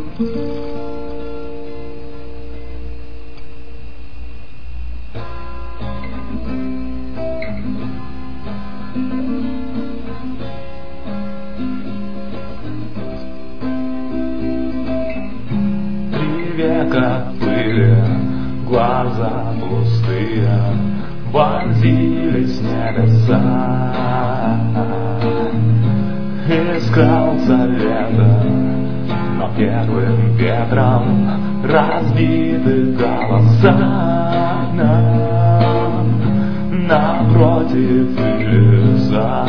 Века пыли, глаза пустые, вонзились в небеса. Искал совета, но первым ветром разбиты голоса. Напротив или за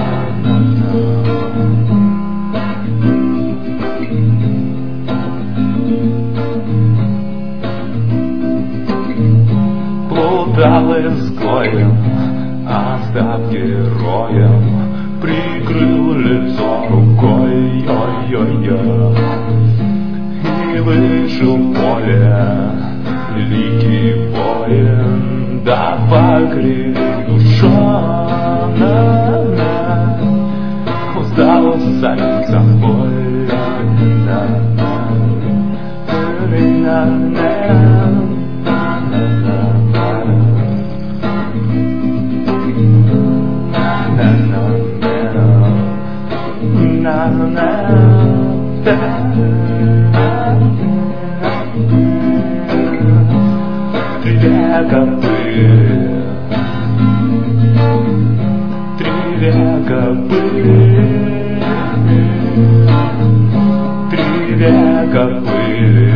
плутал изгоем, остатки роем, прикрыл лицо рукой, ой-ой-ой, и вышел в поле великий воин, да покрыли душой, устал самим собой. Три века пыли, 3 века пыли, 3 века пыли.